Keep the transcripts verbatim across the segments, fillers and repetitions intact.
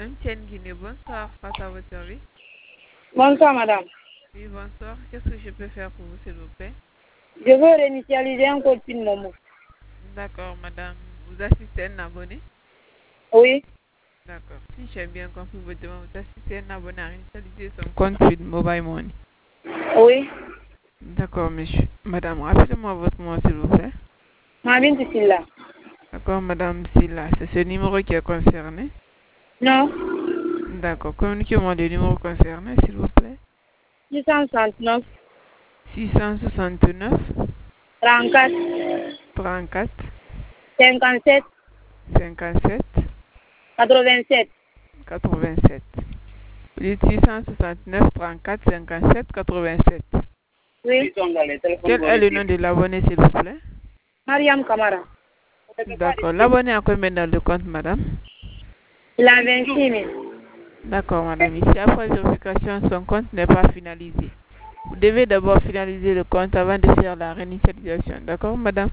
M T N Guinée, bonsoir, face à votre service. Bonsoir, madame. Oui, bonsoir. Qu'est-ce que je peux faire pour vous, s'il vous plaît? Je veux réinitialiser un code PIN Momo. D'accord, madame. Vous assistez un abonné? Oui. D'accord. Si j'ai bien compris votre demande, vous assistez un abonné à réinitialiser son compte PIN Mobile Money. Oui. D'accord, monsieur. Madame, rappelez-moi votre nom, s'il vous plaît. Mabine Silla. D'accord, madame Silla. C'est ce numéro qui est concerné? Non. D'accord. Communiquez-moi le numéro concerné, s'il vous plaît. six cent soixante-neuf. six cent soixante-neuf. trente-quatre. trente-quatre. cinquante-sept. cinquante-sept. quatre-vingt-sept. quatre-vingt-sept. Vous dites six cent soixante-neuf, trente-quatre, cinquante-sept, quatre-vingt-sept. Oui. Quel est le nom de l'abonné, s'il vous plaît? Mariam Kamara. D'accord. L'abonné a combien dans le compte, madame? Il a vingt-six mille. D'accord, madame. Ici, après vérification, son compte n'est pas finalisé. Vous devez d'abord finaliser le compte avant de faire la réinitialisation. D'accord, madame?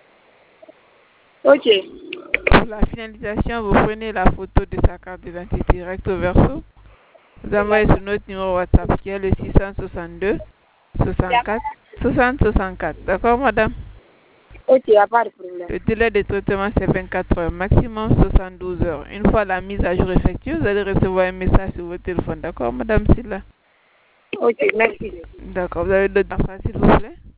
Ok. Pour la finalisation, vous prenez la photo de sa carte d'identité recto verso. Vous envoyez sur notre numéro WhatsApp qui est le six cent soixante-deux, soixante-quatre, soixante, soixante-quatre. D'accord, madame? Ok, il n'y a pas de problème. Le délai de traitement, c'est vingt-quatre heures, maximum soixante-douze heures. Une fois la mise à jour effectuée, vous allez recevoir un message sur votre téléphone. D'accord, madame Silla? Ok, merci. D'accord, vous avez d'autres enfants, s'il vous plaît?